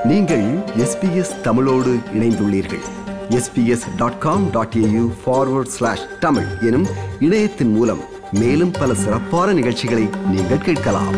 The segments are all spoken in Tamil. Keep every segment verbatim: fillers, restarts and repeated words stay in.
நீங்கள் எஸ் பி எஸ் தமிழோடு இணைந்துள்ளீர்கள். S B S dot com dot A U forward slash Tamil எனும் இணையத்தின் மூலம் மேலும் பல சிறப்பான நிகழ்ச்சிகளை நீங்கள் கேட்கலாம்.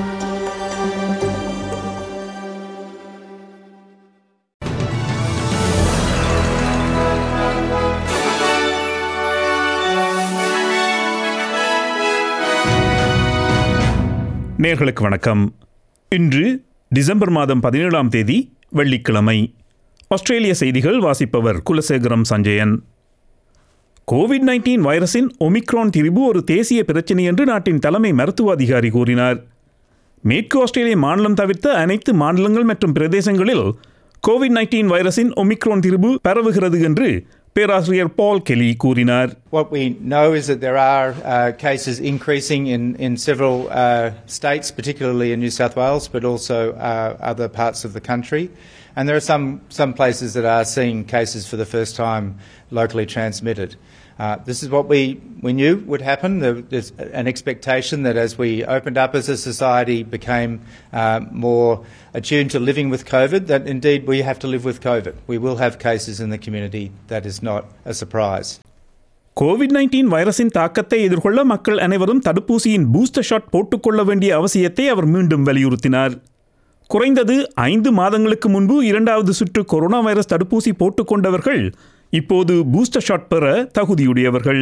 நேயர்களுக்கு வணக்கம். இன்று டிசம்பர் மாதம் பதினேழாம் தேதி வெள்ளிக்கிழமை. ஆஸ்திரேலிய செய்திகள் வாசிப்பவர் குலசேகரம் சஞ்சயன். கோவிட் நைன்டீன் வைரஸின் ஒமிக்ரான் திரிபு ஒரு தேசிய பிரச்சினை என்று நாட்டின் தலைமை மருத்துவ அதிகாரி கூறினார். மேற்கு ஆஸ்திரேலிய மாநிலம் தவிர்த்த அனைத்து மாநிலங்கள் மற்றும் பிரதேசங்களில் கோவிட் நைன்டீன் வைரஸின் ஒமிக்ரான் திரிபு பரவுகிறது என்று பேராசிரியர் பால் கெலி கூறினார். What we know is that there are uh, cases increasing in, in several uh, states, particularly in New South Wales, but also uh, other parts of the country. And there are some, some places that are seeing cases for the first time locally transmitted. Uh, this is what we, we knew would happen. There's an expectation that as we opened up as a society, became uh, more attuned to living with COVID, that indeed we have to live with COVID. We will have cases in the community. That is not a surprise. COVID nineteen வைரஸின் தாக்கத்தை எதிர்கொள்ள மக்கள் அனைவரும் தடுப்பூசியின் பூஸ்டர் ஷாட் போட்டுக்கொள்ள வேண்டிய அவசியத்தை அவர் மீண்டும் வலியுறுத்தினார். குறைந்தது ஐந்து மாதங்களுக்கு முன்பு இரண்டாவது சுற்று கொரோனா வைரஸ் தடுப்பூசி போட்டுக்கொண்டவர்கள் இப்போது பூஸ்டர் ஷாட் பெற தகுதியுடையவர்கள்.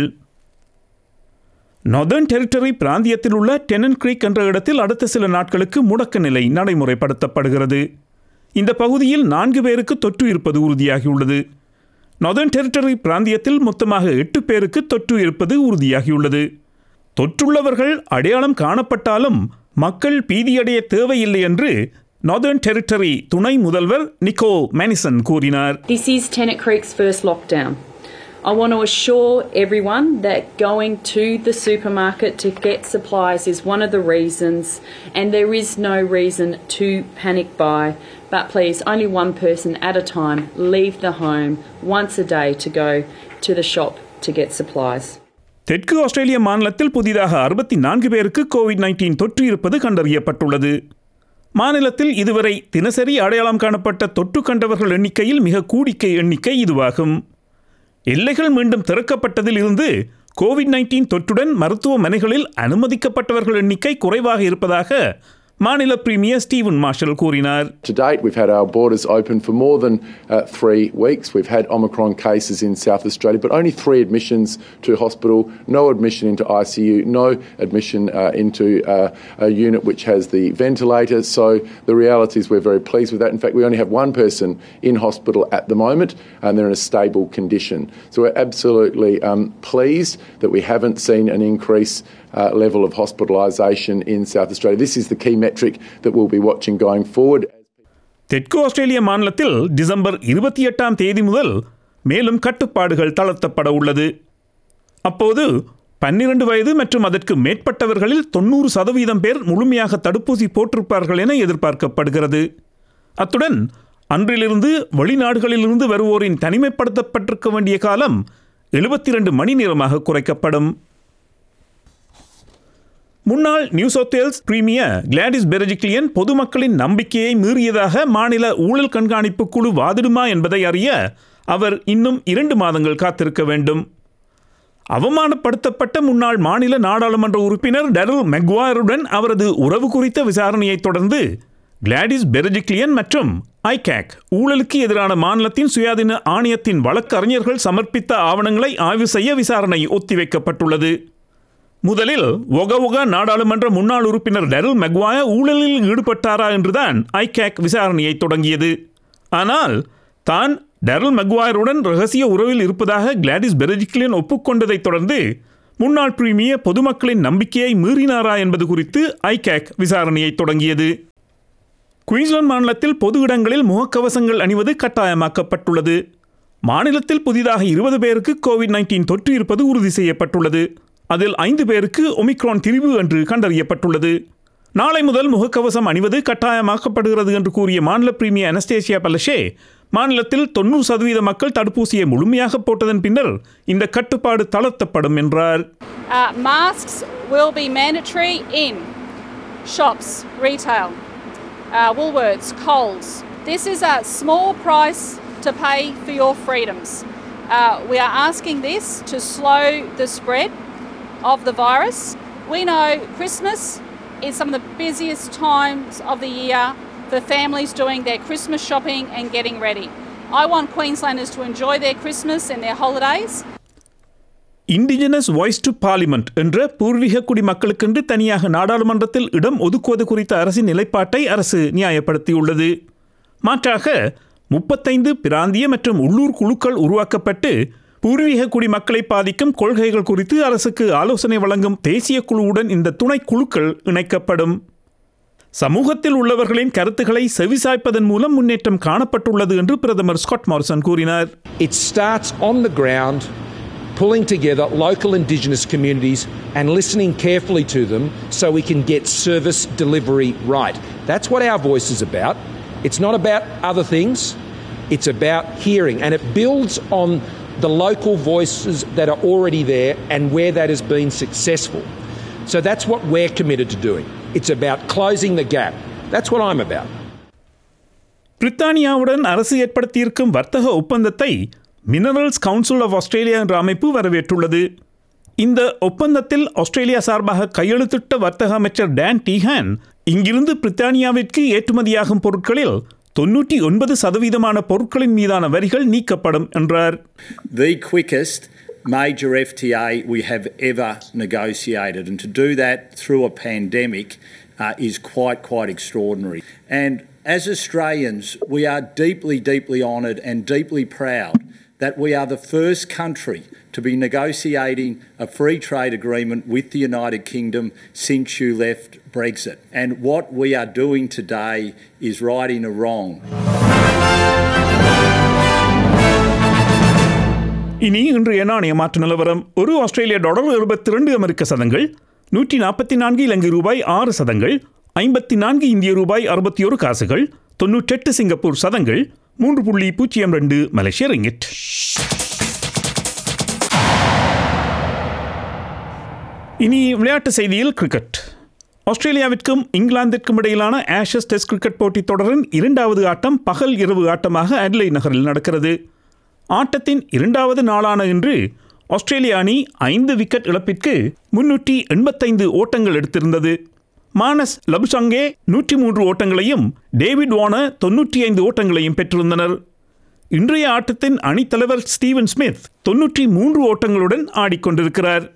நார்தர்ன் டெரிட்டரி பிராந்தியத்தில் உள்ள டென்னன் கிரீக் என்ற இடத்தில் அடுத்த சில நாட்களுக்கு முடக்க நிலை நடைமுறைப்படுத்தப்படுகிறது. இந்த பகுதியில் நான்கு பேருக்கு தொற்று இருப்பது உறுதியாகியுள்ளது. நார்தர்ன் டெரிட்டரி பிராந்தியத்தில் மொத்தமாக எட்டு பேருக்கு தொற்று இருப்பது உறுதியாகியுள்ளது. தொற்றுள்ளவர்கள் அடையாளம் காணப்பட்டாலும் மக்கள் பீதியடைய தேவையில்லை என்று நார்தர்ன் டெரிட்டரி துணை முதல்வர் நிக்கோல் மேனிசன் கூறினார். This is Tennant Creek's first lockdown. I want to assure everyone that going to the supermarket to get supplies is one of the reasons, and there is no reason to panic buy. But please, only one person at a time leave the home once a day to go to the shop to get supplies. தெற்கு ஆஸ்திரேலிய மாநிலத்தில் புதிதாக அறுபத்தி நான்கு பேருக்கு கோவிட் நைன்டீன் தொற்று இருப்பது கண்டறியப்பட்டுள்ளது. மாநிலத்தில் இதுவரை தினசரி அடையாளம் காணப்பட்ட தொற்று கண்டவர்கள் எண்ணிக்கையில் மிக கூடிக்கை எண்ணிக்கை இதுவாகும். எல்லைகள் மீண்டும் திறக்கப்பட்டதில் இருந்து கோவிட் நைன்டீன் தொற்றுடன் மருத்துவமனைகளில் அனுமதிக்கப்பட்டவர்கள் எண்ணிக்கை குறைவாக இருப்பதாக மாநில பிரீமியர் ஸ்டீவன் மார்ஷல் கூறினார். To date, we've had our borders open for more than uh, three weeks. We've had Omicron cases in South Australia, but only three admissions to hospital, no admission into I C U, no admission uh, into uh, a unit which has the ventilator. So the reality is we're very pleased with that. In fact, we only have one person in hospital at the moment, and they're in a stable condition. So we're absolutely um, pleased that we haven't seen an increase Uh, level of hospitalisation in South Australia. This is the key metric that we'll be watching going forward. தெற்கு ஆஸ்திரேலிய மாநிலத்தில் டிசம்பர் இருபத்தி எட்டாம் தேதி முதல் மேலும் கட்டுப்பாடுகள் தளர்த்தப்பட உள்ளது. அப்போது பன்னிரண்டு வயது மற்றும் அதற்கு மேற்பட்டவர்களில் தொண்ணூறு சதவீதம் பேர் முழுமையாக தடுப்பூசி போட்டிருப்பார்கள் என எதிர்பார்க்கப்படுகிறது. அத்துடன் அன்றிலிருந்து வெளிநாடுகளிலிருந்து வருவோரின் தனிமைப்படுத்தப்பட்டிருக்க வேண்டிய காலம் எழுபத்தி இரண்டு மணி நேரமாக குறைக்கப்படும். முன்னாள் New South Wales premier Gladys Berejiklian பொதுமக்களின் நம்பிக்கையை மீறியதாக மாநில ஊழல் கண்காணிப்பு குழு வாதிடுமா என்பதை அறிய அவர் இன்னும் இரண்டு மாதங்கள் காத்திருக்க வேண்டும். அவமானப்படுத்தப்பட்ட முன்னாள் மாநில நாடாளுமன்ற உறுப்பினர் டெரில் மெக்வாயருடன் அவரது உறவு குறித்த விசாரணையை தொடர்ந்து கிளாடிஸ் பெர்ஜிக்லியன் மற்றும் ஐகேக் ஊழலுக்கு எதிரான மாநிலத்தின் சுயாதீன ஆணையத்தின் வழக்கறிஞர்கள் சமர்ப்பித்த ஆவணங்களை ஆய்வு செய்ய விசாரணை ஒத்திவைக்கப்பட்டுள்ளது. முதலில் ஒக ஒக நாடாளுமன்ற முன்னாள் உறுப்பினர் டெரில் மெக்வாயர் ஊழலில் ஈடுபட்டாரா என்றுதான் ஐகேக் விசாரணையை தொடங்கியது. ஆனால் தான் டெரில் மெக்வாயருடன் ரகசிய உறவில் இருப்பதாக கிளாடிஸ் பெர்ஜிக்லியன் ஒப்புக்கொண்டதைத் தொடர்ந்து முன்னாள் பிரீமியர் பொதுமக்களின் நம்பிக்கையை மீறினாரா என்பது குறித்து ஐகேக் விசாரணையை தொடங்கியது. குயின்ஸ்லாந்து மாநிலத்தில் பொது இடங்களில் முகக்கவசங்கள் அணிவது கட்டாயமாக்கப்பட்டுள்ளது. மாநிலத்தில் புதிதாக இருபது பேருக்கு கோவிட் நைன்டீன் தொற்று இருப்பது உறுதி செய்யப்பட்டுள்ளது. அதில் ஐந்து பேருக்கு ஒமிக்ரான் திரிபு என்று கண்டறியப்பட்டுள்ளது. நாளை முதல் முகக்கவசம் அணிவது கட்டாயமாக்கப்படுகிறது என்று கூறிய மாநில பிரீமியர் அனஸ்டேசியா பலஷே, மாநிலத்தில் தொண்ணூறு சதவீத மக்கள் தடுப்பூசியை முழுமையாக போட்டதன் பின்னர் இந்த கட்டுப்பாடு தளர்த்தப்படும் என்றார். Uh, masks will be mandatory in shops, retail, uh, Woolworths, Coles, This is a small price to pay for your freedoms. Uh, we are asking this to slow the spread of the virus. We know Christmas is some of the busiest times of the year for families doing their Christmas shopping and getting ready. I want Queenslanders to enjoy their Christmas and their holidays. Indigenous voice to parliament என்ற பூர்வீக குடிமக்களுக்கென்று தனியாக நாடாளுமன்றத்தில் இடம் ஒதுக்குவது குறித்த அரசின் நிலைப்பாட்டை அரசு நியாயப்படுத்தியுள்ளது. மாற்றாக முப்பத்தைந்து பிராந்திய மற்றும் உள்ளூர் குழுக்கள் உருவாக்கப்பட்டு பூர்வீக குடிமக்களை பாதிக்கும் கொள்கைகள் குறித்து அரசுக்கு ஆலோசனை வழங்கும் தேசிய குழுவுடன் இந்த துணை குழுக்கள் இணைக்கப்படும். சமூகத்தில் உள்ளவர்களின் கருத்துக்களை செவிசாய்ப்பதன் மூலம் முன்னேற்றம் காணப்பட்டுள்ளது என்று பிரதமர் ஸ்காட் மாரிசன் கூறினார். It starts on the ground, pulling together local Indigenous communities and listening carefully to them so we can get service delivery right. That's what our voice is about. It's not about other things. It's about hearing, and it builds on the local voices that are already there and where that has been successful. So that's what we're committed to doing. It's about closing the gap. That's what I'm about. பிரித்தானியாவுடன் அரசு ஏற்படுத்தியிருக்கும் வர்த்தக ஒப்பந்தத்தை மினரல்ஸ் கவுன்சில் ஆஃப் ஆஸ்திரேலியா என்ற அமைப்பு வரவேற்றுள்ளது. இந்த ஒப்பந்தத்தில் ஆஸ்திரேலியா சார்பாக கையெழுத்திட்ட வர்த்தக அமைச்சர் டான் டீஹான் இங்கிருந்து பிரித்தானியாவிற்கு ஏற்றுமதியாகும் பொருட்களில் தொன்னூற்றி ஒன்பது சதவீதமான பொருட்களின் மீதான வரிகள் நீக்கப்படும் என்றார். The quickest major F T A we have ever negotiated, and to do that through a pandemic uh, is quite, quite extraordinary. And as Australians, we are deeply, deeply honoured and deeply proud that we are the first country to be negotiating a free trade agreement with the United Kingdom since you left Brexit. And what we are doing today is righting a wrong. இனி இன்றைய நாணய மாற்று நிலவரம். ஒரு ஆஸ்திரேலிய டாலர் எழுபத்தி இரண்டு அமெரிக்க சதங்கள், நூற்றி நாற்பத்தி நான்கு இலங்கை ரூபாய் ஆறு சதங்கள், ஐம்பத்தி நான்கு இந்திய ரூபாய் அறுபத்தி ஒரு காசுகள், தொன்னூற்றெட்டு சிங்கப்பூர் சதங்கள், மூன்று புள்ளி பூஜ்ஜியம் ரெண்டு மலேசிய ரிங்கிட். இனி விளையாட்டு செய்தியில் கிரிக்கெட். ஆஸ்திரேலியாவிற்கும் இங்கிலாந்திற்கும் இடையிலான ஆஷஸ் டெஸ்ட் கிரிக்கெட் போட்டித் தொடரின் இரண்டாவது ஆட்டம் பகல் இரவு ஆட்டமாக அட்லைட் நகரில் நடக்கிறது. ஆட்டத்தின் இரண்டாவது நாளான இன்று ஆஸ்திரேலிய அணி ஐந்து விக்கெட் இழப்பிற்கு முன்னூற்றி எண்பத்தைந்து ஓட்டங்கள் எடுத்திருந்தது. மானஸ் லபுசங்கே நூற்றி மூன்று ஓட்டங்களையும் டேவிட் வார்னர் தொன்னூற்றி ஐந்து ஓட்டங்களையும் பெற்றிருந்தனர். இன்றைய ஆட்டத்தின் அணித்தலைவர் ஸ்டீவன் ஸ்மித் தொன்னூற்றி மூன்று ஓட்டங்களுடன் ஆடிக்கொண்டிருக்கிறார்.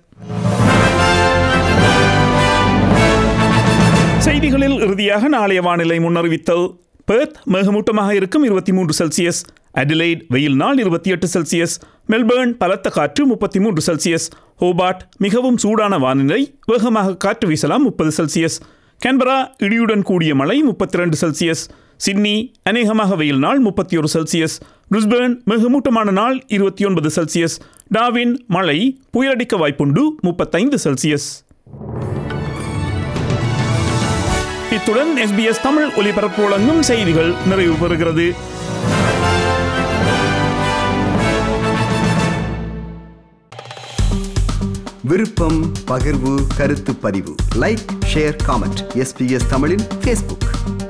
செய்திகளில் இறுதியாக நாளைய வானிலை முன்னறிவித்தல். பெர்த் மேகமூட்டமாக இருக்கும் இருபத்தி மூன்று செல்சியஸ், அடிலைட் வெயில் நாள் இருபத்தி எட்டு செல்சியஸ், மெல்பர்ன் பலத்த காற்று முப்பத்தி மூன்று செல்சியஸ், ஹோபார்ட் மிகவும் சூடான வானிலை, வேகமாக காற்று வீசலாம் முப்பது செல்சியஸ், கேன்பரா இடியுடன் கூடிய மழை முப்பத்தி இரண்டு செல்சியஸ், சிட்னி அநேகமாக வெயில் நாள் முப்பத்தி ஒரு செல்சியஸ், பிரிஸ்பேர்ன் மிகமூட்டமான நாள் இருபத்தி ஒன்பது செல்சியஸ், டார்வின் மழை புயலடிக்க வாய்ப்புண்டு முப்பத்தைந்து செல்சியஸ். இத்துடன் எஸ்பிஎஸ் தமிழ் ஒலிபரப்பு வழங்கும் செய்திகள் நிறைவு பெறுகிறது. விருப்பம், பகிர்வு, கருத்து பதிவு, லைக், ஷேர், காமெண்ட். எஸ்பிஎஸ் தமிழின் ஃபேஸ்புக்.